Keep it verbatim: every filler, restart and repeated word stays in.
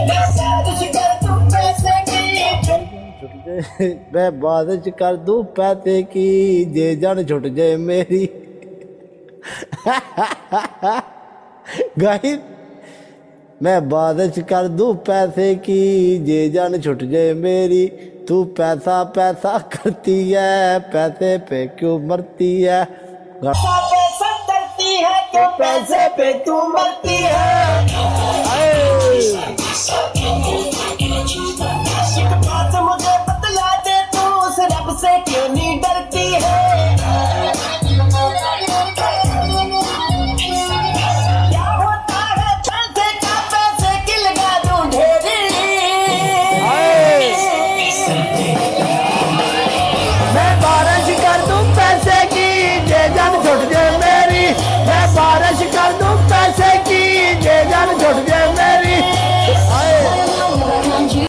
मैं बारिश कर दूं पैसे की, जे जान छुट जाए मेरी। गाइस, मैं बारिश कर दूं पैसे की, जे जान छुट जाए मेरी। तू पैसा पैसा करती है, पैसे पे क्यों मरती है? पैसा करती है तो पैसे पे तू मरती है।